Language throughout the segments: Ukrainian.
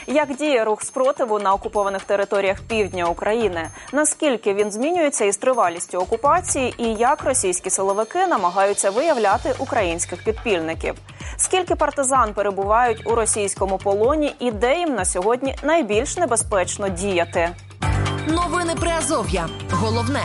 Як діє рух спротиву на окупованих територіях півдня України? Наскільки він змінюється із тривалістю окупації? І як російські силовики намагаються виявляти українських підпільників? Скільки партизан перебувають у російському полоні і де їм на сьогодні найбільш небезпечно діяти? Новини Приазов'я. Головне.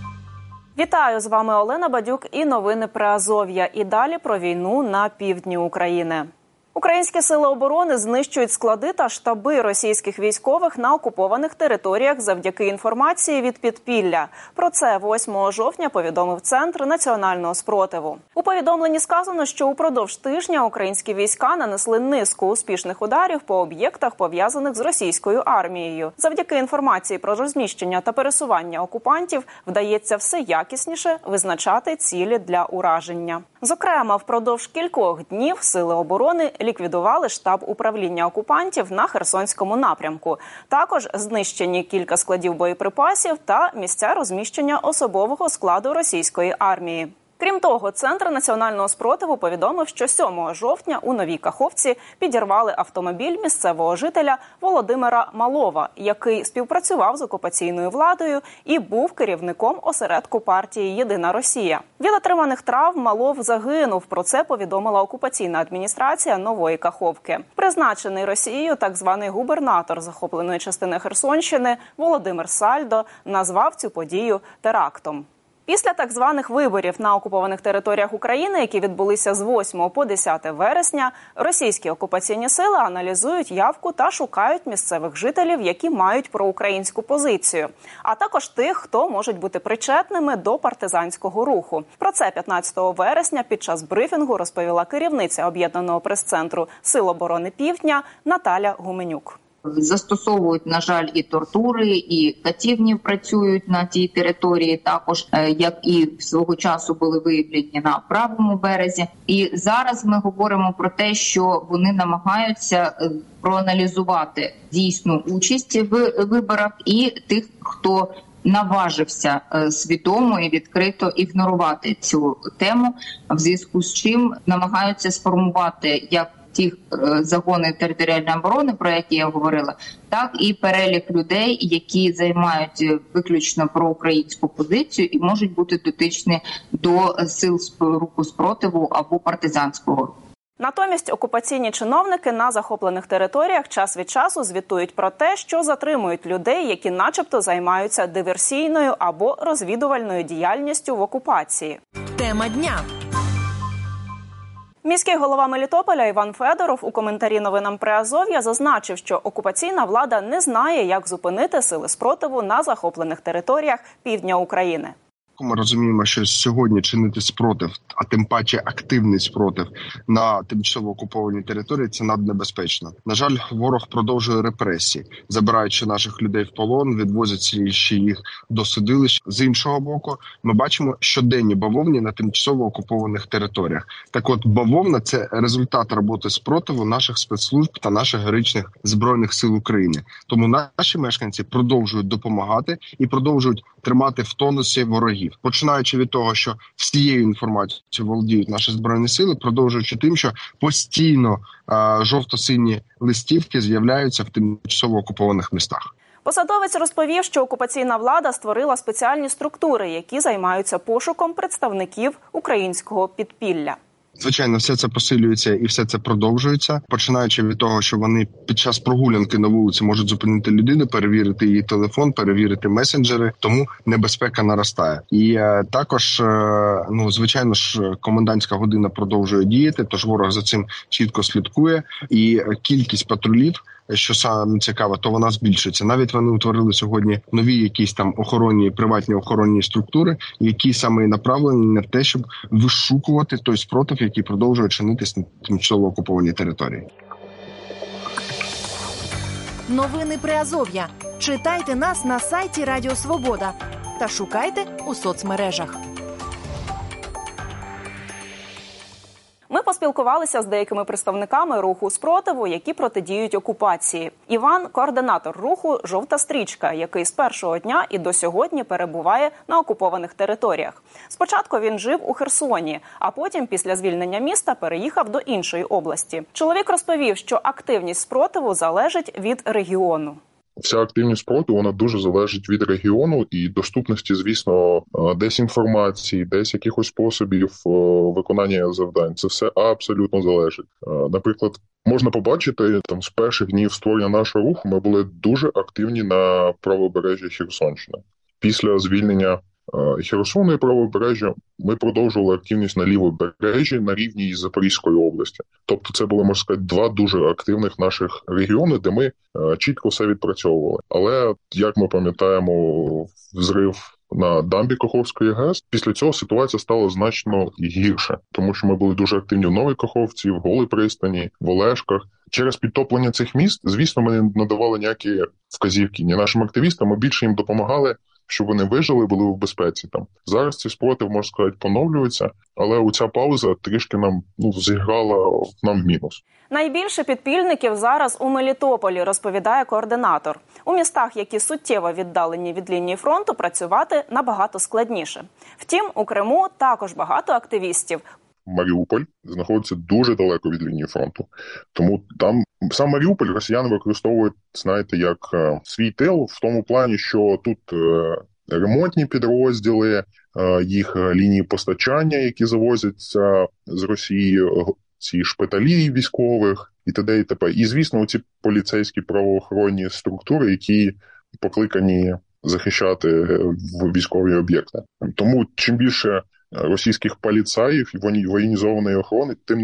Вітаю, з вами Олена Бадюк і новини Приазов'я. І далі про війну на півдні України. Українські сили оборони знищують склади та штаби російських військових на окупованих територіях завдяки інформації від підпілля. Про це 8 жовтня повідомив Центр національного спротиву. У повідомленні сказано, що упродовж тижня українські війська нанесли низку успішних ударів по об'єктах, пов'язаних з російською армією. Завдяки інформації про розміщення та пересування окупантів вдається все якісніше визначати цілі для ураження. Зокрема, впродовж кількох днів сили оборони ліквідували штаб управління окупантів на Херсонському напрямку. Також знищені кілька складів боєприпасів та місця розміщення особового складу російської армії. Крім того, Центр національного спротиву повідомив, що 7 жовтня у Новій Каховці підірвали автомобіль місцевого жителя Володимира Малова, який співпрацював з окупаційною владою і був керівником осередку партії «Єдина Росія». Від отриманих травм Малов загинув. Про це повідомила окупаційна адміністрація Нової Каховки. Призначений Росією так званий губернатор захопленої частини Херсонщини Володимир Сальдо назвав цю подію терактом. Після так званих виборів на окупованих територіях України, які відбулися з 8 по 10 вересня, російські окупаційні сили аналізують явку та шукають місцевих жителів, які мають проукраїнську позицію, а також тих, хто можуть бути причетними до партизанського руху. Про це 15 вересня під час брифінгу розповіла керівниця Об'єднаного прес-центру Сил оборони Півдня Наталя Гуменюк. Застосовують, на жаль, і тортури, і катівні працюють на тій території, також, як і свого часу були виявлені на правому березі. І зараз ми говоримо про те, що вони намагаються проаналізувати дійсну участь в виборах і тих, хто наважився свідомо і відкрито ігнорувати цю тему, в зв'язку з чим намагаються сформувати як ті загони територіальної оборони, про які я говорила, так і перелік людей, які займають виключно проукраїнську позицію і можуть бути дотичні до сил руху спротиву або партизанського руху. Натомість окупаційні чиновники на захоплених територіях час від часу звітують про те, що затримують людей, які начебто займаються диверсійною або розвідувальною діяльністю в окупації. Тема дня. Міський голова Мелітополя Іван Федоров у коментарі новинам Приазов'я зазначив, що окупаційна влада не знає, як зупинити сили спротиву на захоплених територіях півдня України. Ми розуміємо, що сьогодні чинити спротив, а тим паче активний спротив на тимчасово окупованій території – це наднебезпечно. На жаль, ворог продовжує репресії, забираючи наших людей в полон, відвозячи їх до судилищ. З іншого боку, ми бачимо щоденні бавовні на тимчасово окупованих територіях. Так от, бавовна – це результат роботи спротиву наших спецслужб та наших героїчних Збройних сил України. Тому наші мешканці продовжують допомагати і продовжують тримати в тонусі ворогів. Починаючи від того, що всією інформацією володіють наші Збройні сили, продовжуючи тим, що постійно жовто-сині листівки з'являються в тимчасово окупованих містах. Посадовець розповів, що окупаційна влада створила спеціальні структури, які займаються пошуком представників українського підпілля. Звичайно, все це посилюється і все це продовжується, починаючи від того, що вони під час прогулянки на вулиці можуть зупинити людину, перевірити її телефон, перевірити месенджери, тому небезпека наростає. І також, звичайно ж, комендантська година продовжує діяти, тож ворог за цим чітко слідкує, і кількість патрулів, що саме цікаво, то вона збільшується. Навіть вони утворили сьогодні нові якісь там приватні охоронні структури, які саме направлені на те, щоб вишукувати той спротив, який продовжує чинитись на тимчасово окупованій території. Новини Приазов'я. Читайте нас на сайті Радіо Свобода та шукайте у соцмережах. Ми Поспілкувалися з деякими представниками руху спротиву, які протидіють окупації. Іван – координатор руху «Жовта стрічка», який з першого дня і до сьогодні перебуває на окупованих територіях. Спочатку він жив у Херсоні, а потім після звільнення міста переїхав до іншої області. Чоловік розповів, що активність спротиву залежить від регіону. Вся активність спротиву, вона дуже залежить від регіону і доступності, звісно, десь інформації, десь якихось способів виконання завдань. Це все абсолютно залежить. Наприклад, можна побачити, там з перших днів створення нашого руху ми були дуже активні на правобережжі Херсонщини. Після звільнення Херсону і правобережжя ми продовжували активність на лівобережжі на рівні із Запорізької області. Тобто це були, можна сказати, два дуже активних наших регіони, де ми чітко все відпрацьовували. Але, як ми пам'ятаємо, взрив на дамбі Каховської ГЕС, після цього ситуація стала значно гірше, тому що ми були дуже активні в Новій Каховці, в Голій пристані, в Олешках. Через підтоплення цих міст, звісно, ми не надавали ніякі вказівки ні нашим активістам, ми більше їм допомагали, щоб вони вижили, були в безпеці там. Зараз цей спротив, можна сказати, поновлюється, але оця пауза трішки нам зіграла нам в мінус. Найбільше підпільників зараз у Мелітополі, розповідає координатор. У містах, які суттєво віддалені від лінії фронту, працювати набагато складніше. Втім, у Криму також багато активістів. Маріуполь знаходиться дуже далеко від лінії фронту. Тому там сам Маріуполь росіяни використовують, знаєте, як свій тил в тому плані, що тут ремонтні підрозділи, їх лінії постачання, які завозяться з Росії, ці шпиталі військових і т.д. і т.п. І, звісно, ці поліцейські правоохоронні структури, які покликані захищати військові об'єкти. Тому чим більше російських поліцаїв і воєнізованої охорони, тим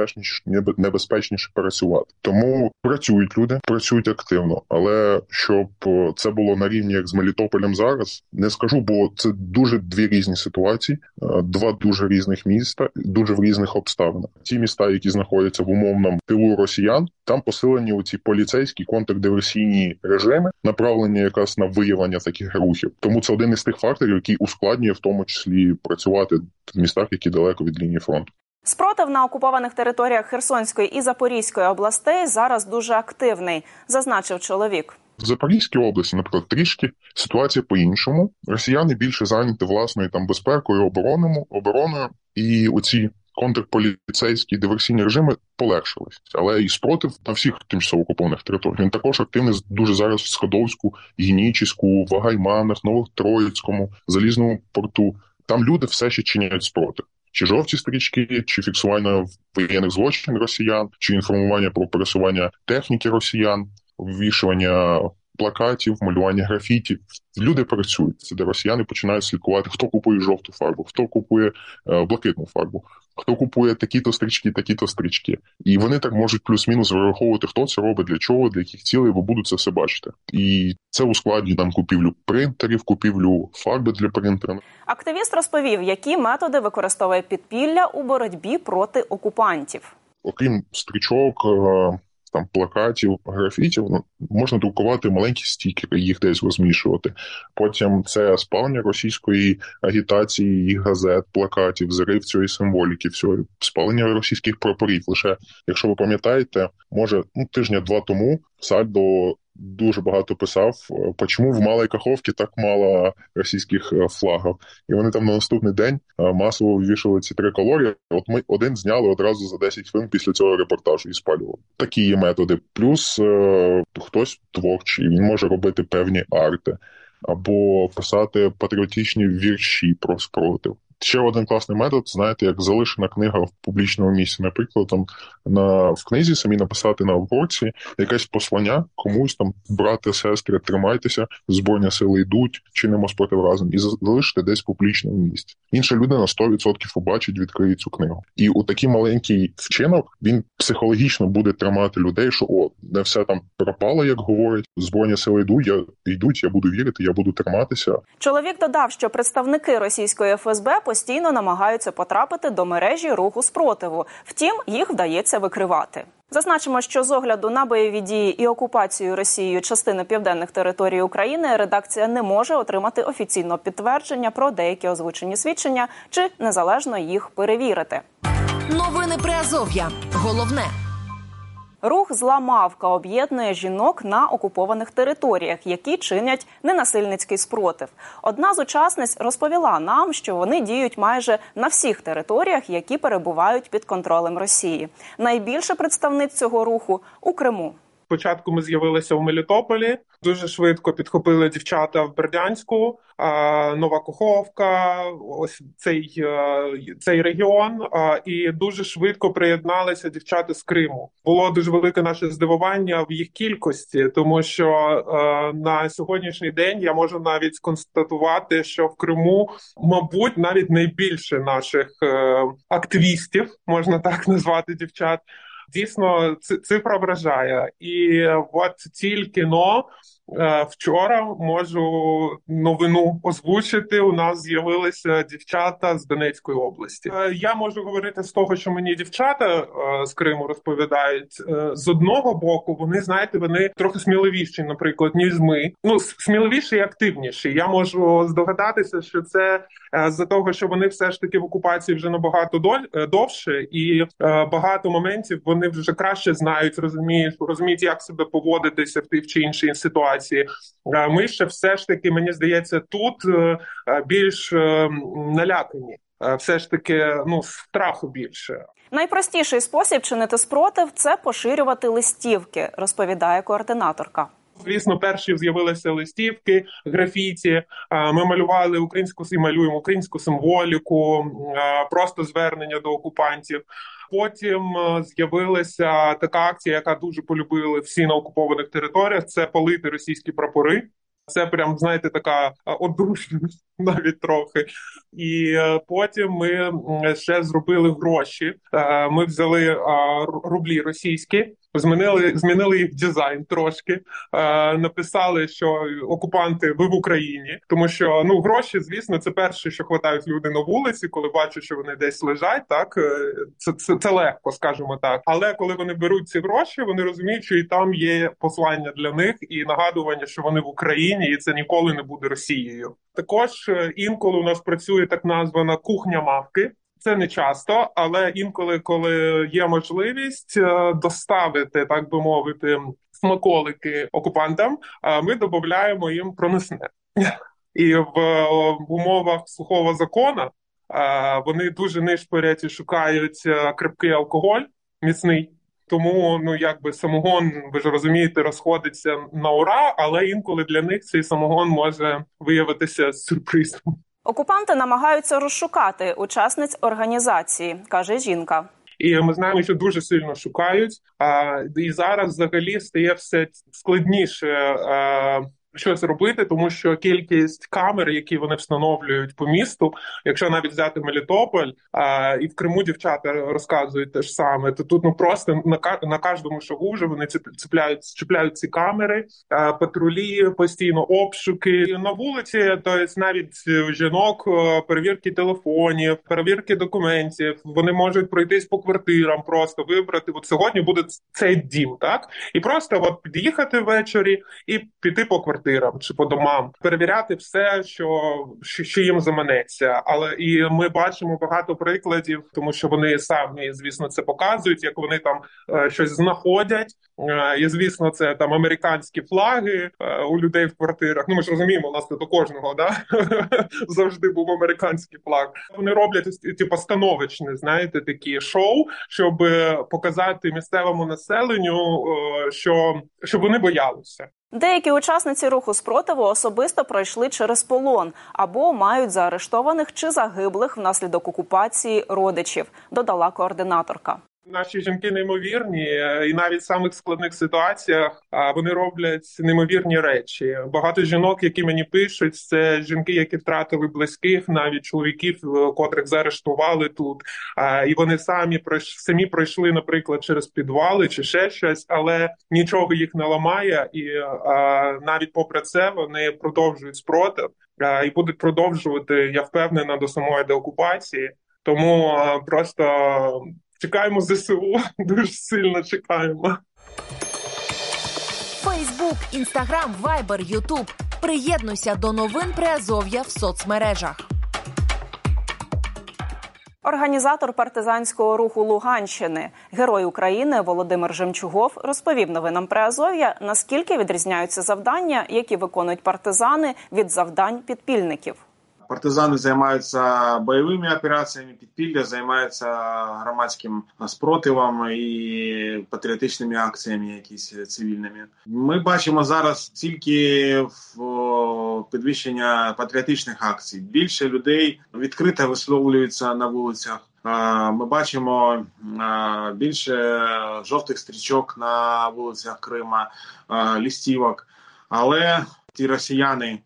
небезпечніше працювати. Тому працюють люди, працюють активно. Але щоб це було на рівні, як з Мелітополем зараз, не скажу, бо це дуже дві різні ситуації, два дуже різних міста, дуже в різних обставинах. Ті міста, які знаходяться в умовному тилу росіян, там посилені оці поліцейські контрдиверсійні режими, направлені якраз на виявлення таких рухів. Тому це один із тих факторів, який ускладнює в тому числі працювати в містах, які далеко від лінії фронту. Спротив на окупованих територіях Херсонської і Запорізької областей зараз дуже активний, зазначив чоловік. В Запорізькій області, наприклад, трішки ситуація по-іншому. Росіяни більше зайняті власною там безпекою, обороною, і оці контрполіцейські диверсійні режими полегшились. Але і спротив на всіх тимчасово окупованих територіях. Він також активний дуже зараз в Сходовську, Генічеську, в Агайманах, Новотроїцькому, Залізному порту. Там люди все ще чинять спротив. Чи жовті стрічки, чи фіксування воєнних злочинів росіян, чи інформування про пересування техніки росіян, ввішування плакатів, малювання графіті. Люди працюють. Це де росіяни починають слідкувати, хто купує жовту фарбу, хто купує блакитну фарбу, хто купує такі-то стрічки, такі-то стрічки. І вони так можуть плюс-мінус вираховувати, хто це робить, для чого, для яких цілей, ви будете це все бачити. І це ускладнює нам купівлю принтерів, купівлю фарби для принтера. Активіст розповів, які методи використовує підпілля у боротьбі проти окупантів. Окрім стрічок, там плакатів, графітів, можна друкувати маленькі стікери, їх десь розміщувати. Потім це спалення російської агітації, їх газет, плакатів, зрив цієї символіки, всього, спалення російських прапорів. Лише, якщо ви пам'ятаєте, може, тижня-два тому Сальдо дуже багато писав, чому в Малій Каховці так мало російських флагів. І вони там на наступний день масово ввішали ці триколори. От ми один зняли одразу за 10 хвилин після цього репортажу і спалювали. Такі є методи. Плюс хтось творчий, він може робити певні арти або писати патріотичні вірші про спротив. Ще один класний метод, знаєте, як залишена книга в публічному місці. Наприклад, там в книзі самі написати на обгорці якесь послання комусь там: брати, сестри, тримайтеся, Збройні сили йдуть, чинимо спротив разом, і залишити десь в публічному місці. Інша людина 100% побачить, відкриє цю книгу. І у такий маленький вчинок, він психологічно буде тримати людей, що не все там пропало, як говорять, Збройні сили йдуть, я буду вірити, я буду триматися. Чоловік додав, що представники російської ФСБ постійно намагаються потрапити до мережі руху спротиву. Втім, їх вдається викривати. Зазначимо, що з огляду на бойові дії і окупацію Росією частини південних територій України редакція не може отримати офіційного підтвердження про деякі озвучені свідчення чи незалежно їх перевірити. Новини Приазов'я. Головне. Рух «Зла мавка» об'єднує жінок на окупованих територіях, які чинять ненасильницький спротив. Одна з учасниць розповіла нам, що вони діють майже на всіх територіях, які перебувають під контролем Росії. Найбільше представниць цього руху – у Криму. Спочатку ми з'явилися в Мелітополі, дуже швидко підхопили дівчата в Бердянську, Нова Каховка, ось цей регіон, і дуже швидко приєдналися дівчата з Криму. Було дуже велике наше здивування в їх кількості, тому що на сьогоднішній день я можу навіть сконстатувати, що в Криму, мабуть, навіть найбільше наших активістів, можна так назвати дівчат. Дійсно, цифра вражає. І от тільки вчора можу новину озвучити. У нас з'явилися дівчата з Донецької області. Я можу говорити з того, що мені дівчата з Криму розповідають. З одного боку, вони трохи сміливіші, наприклад, ніж ми. Сміливіші і активніші. Я можу здогадатися, що це з-за того, що вони все ж таки в окупації вже набагато довше, і багато моментів вони вже краще знають, розуміють, як себе поводитися в тій чи іншій ситуації. Ми ще все ж таки, мені здається, тут більш налякані. Все ж таки, страху більше. Найпростіший спосіб чинити спротив – це поширювати листівки, розповідає координаторка. Звісно, перші з'явилися листівки, графіті, ми малювали малюємо українську символіку, просто звернення до окупантів. Потім з'явилася така акція, яка дуже полюбили всі на окупованих територіях – це палити російські прапори. Це прям, знаєте, така одруженість навіть трохи. І потім ми ще зробили гроші. Ми взяли рублі російські, змінили їх дизайн трошки, написали, що окупанти, ви в Україні. Тому що, гроші, звісно, це перше, що хватають люди на вулиці, коли бачать, що вони десь лежать, так? Це легко, скажімо так. Але коли вони беруть ці гроші, вони розуміють, що і там є послання для них, і нагадування, що вони в Україні, і це ніколи не буде Росією. Також інколи у нас працює так названа кухня мавки. Це не часто, але інколи, коли є можливість доставити, так би мовити, смаколики окупантам, ми додаємо їм проносне. І в умовах сухого закону вони дуже нишпорять і шукають крепкий алкоголь, міцний. Тому, самогон, ви ж розумієте, розходиться на ура, але інколи для них цей самогон може виявитися сюрпризом. Окупанти намагаються розшукати учасниць організації, каже жінка. І ми знаємо, що дуже сильно шукають. І зараз взагалі стає все складніше щось робити, тому що кількість камер, які вони встановлюють по місту, якщо навіть взяти Мелітополь, і в Криму дівчата розказують те ж саме, то тут просто на кожному шагу вже вони чіпляють ці камери, патрулі, постійно обшуки. І на вулиці, тобто навіть жінок, перевірки телефонів, перевірки документів, вони можуть пройтись по квартирам, просто вибрати, от сьогодні буде цей дім, так? І просто під'їхати ввечері і піти по квартирам чи по домам, перевіряти все, що їм заманеться. Але і ми бачимо багато прикладів, тому що вони самі, звісно, це показують, як вони там щось знаходять. І, звісно, це там американські флаги у людей в квартирах. Ми ж розуміємо, у нас тут у кожного, завжди був американський флаг. Вони роблять становочні, знаєте, такі шоу, щоб показати місцевому населенню, щоб вони боялися. Деякі учасниці руху спротиву особисто пройшли через полон або мають заарештованих чи загиблих внаслідок окупації родичів, додала координаторка. Наші жінки неймовірні, і навіть в самих складних ситуаціях вони роблять неймовірні речі. Багато жінок, які мені пишуть, це жінки, які втратили близьких, навіть чоловіків, котрих заарештували тут. І вони самі пройшли, наприклад, через підвали чи ще щось, але нічого їх не ламає. І навіть попри це вони продовжують спротив і будуть продовжувати, я впевнена, до самої деокупації. Тому просто чекаємо ЗСУ, дуже сильно чекаємо. Фейсбук, Інстаграм, Вайбер, Ютуб. Приєднуйся до новин Приазов'я в соцмережах. Організатор партизанського руху Луганщини, герой України Володимир Жемчугов розповів новинам Приазов'я, наскільки відрізняються завдання, які виконують партизани, від завдань підпільників. Партизани займаються бойовими операціями, підпілля займаються громадським спротивом і патріотичними акціями якісь цивільними. Ми бачимо зараз тільки підвищення патріотичних акцій. Більше людей відкрито висловлюються на вулицях. Ми бачимо більше жовтих стрічок на вулицях Крима, листівок. Але ті росіяни,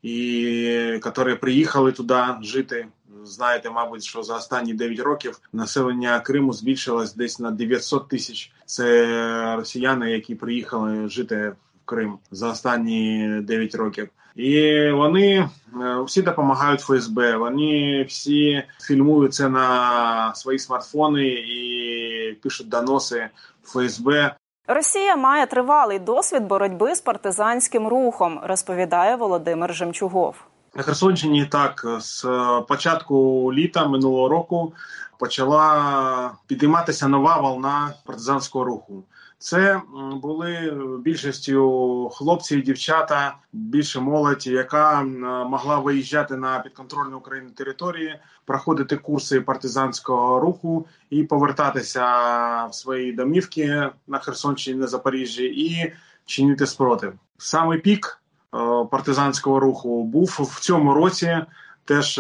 які приїхали туди жити, знаєте, мабуть, що за останні 9 років населення Криму збільшилось десь на 900 тисяч. Це росіяни, які приїхали жити в Крим за останні 9 років. І вони всі допомагають ФСБ, вони всі фільмують це на свої смартфони і пишуть доноси в ФСБ. Росія має тривалий досвід боротьби з партизанським рухом, розповідає Володимир Жемчугов. На Херсонщині так, з початку літа минулого року почала підійматися нова волна партизанського руху. Це були більшістю хлопці і дівчата, більше молодь, яка могла виїжджати на підконтрольні Україні території, проходити курси партизанського руху і повертатися в свої домівки на Херсонщині, на Запоріжжі і чинити спротив. Саме пік партизанського руху був в цьому році, теж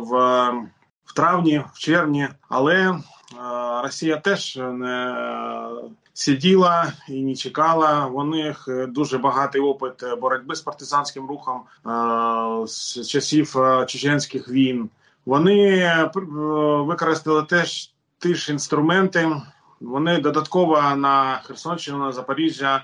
в травні, в червні, але Росія теж не сиділа і не чекала. У них дуже багатий опит боротьби з партизанським рухом з часів чеченських війн. Вони використали теж ті ж інструменти. Вони додатково на Херсонщину, на Запоріжжя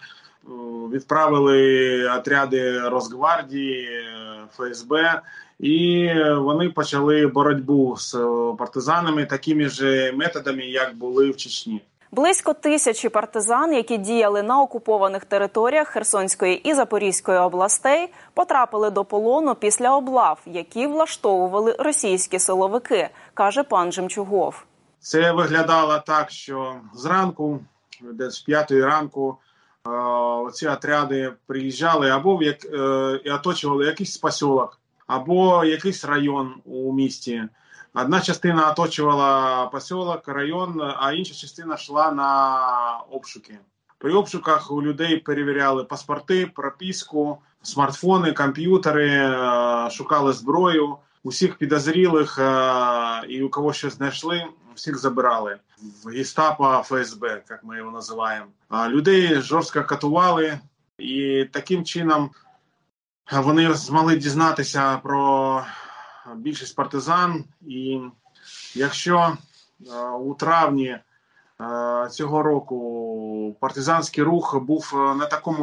відправили отряди Росгвардії, ФСБ, і вони почали боротьбу з партизанами такими ж методами, як були в Чечні. Близько 1000 партизан, які діяли на окупованих територіях Херсонської і Запорізької областей, потрапили до полону після облав, які влаштовували російські силовики, каже пан Жемчугов. Це виглядало так, що зранку, десь в 5 ранку, ці отряди приїжджали або і оточували якийсь поселок, або якийсь район у місті. Одна частина оточувала поселок, район, а інша частина йшла на обшуки. При обшуках у людей перевіряли паспорти, прописку, смартфони, комп'ютери, шукали зброю. Усіх підозрілих і у кого щось знайшли, всіх забирали. В гестапо, ФСБ, як ми його називаємо. Людей жорстко катували, і таким чином вони змогли дізнатися про більшість партизан. І якщо у травні цього року партизанський рух був на такому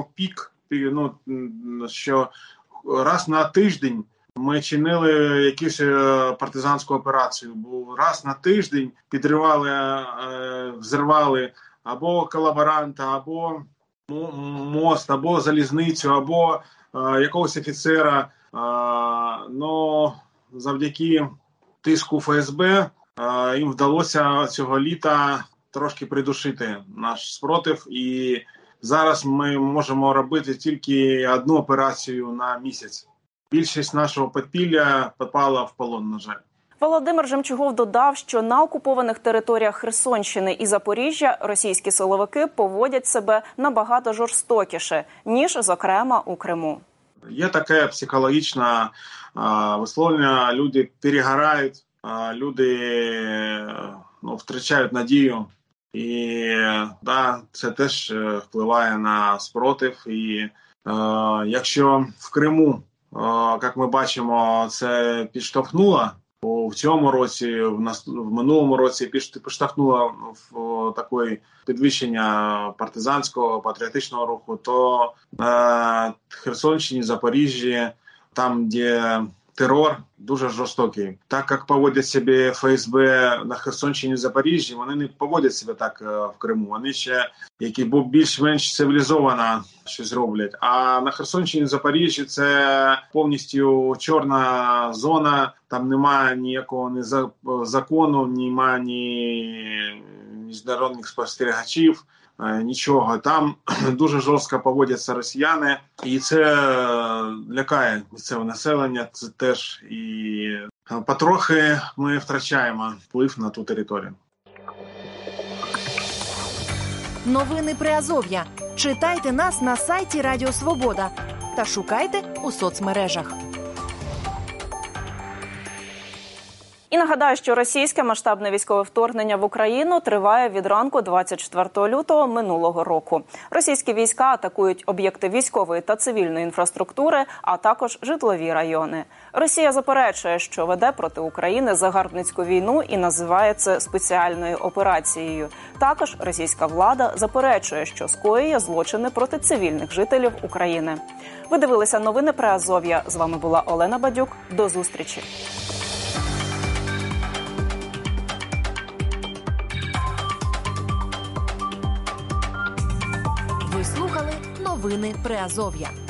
що раз на тиждень ми чинили якусь партизанську операцію. Бо раз на тиждень підривали, взривали або колаборанта, або мост, або залізницю, або якогось офіцера. Но завдяки тиску ФСБ їм вдалося цього літа трошки придушити наш спротив. І зараз ми можемо робити тільки одну операцію на місяць. Більшість нашого підпілля попала в полон, на жаль. Володимир Жемчугов додав, що на окупованих територіях Херсонщини і Запоріжжя російські силовики поводять себе набагато жорстокіше, ніж, зокрема, у Криму. Є таке психологічне висловлення, люди перегорають, люди втрачають надію. І це теж впливає на спротив. І якщо в Криму, як ми бачимо, це підштовхнуло, в цьому році, в минулому році підштовхнуло в таке підвищення партизанського, патріотичного руху, то на Херсонщині, Запоріжжі, там, де терор дуже жорстокий. Так як поводять себе ФСБ на Херсонщині і Запоріжжі, вони не поводять себе так в Криму. Вони ще більш-менш цивілізовано щось роблять. А на Херсонщині і Запоріжжі це повністю чорна зона, там немає ніякого ні закону, немає ні міжнародних спостерігачів, нічого. Там дуже жорстко поводяться росіяни, і це лякає місцеве населення. Це теж і потрохи ми втрачаємо вплив на ту територію. Новини Приазов'я. Читайте нас на сайті Радіо Свобода та шукайте у соцмережах. І нагадаю, що російське масштабне військове вторгнення в Україну триває від ранку 24 лютого минулого року. Російські війська атакують об'єкти військової та цивільної інфраструктури, а також житлові райони. Росія заперечує, що веде проти України загарбницьку війну і називає це спеціальною операцією. Також російська влада заперечує, що скоює злочини проти цивільних жителів України. Ви дивилися новини Приазов'я. З вами була Олена Бадюк. До зустрічі. Ви слухали новини Приазов'я.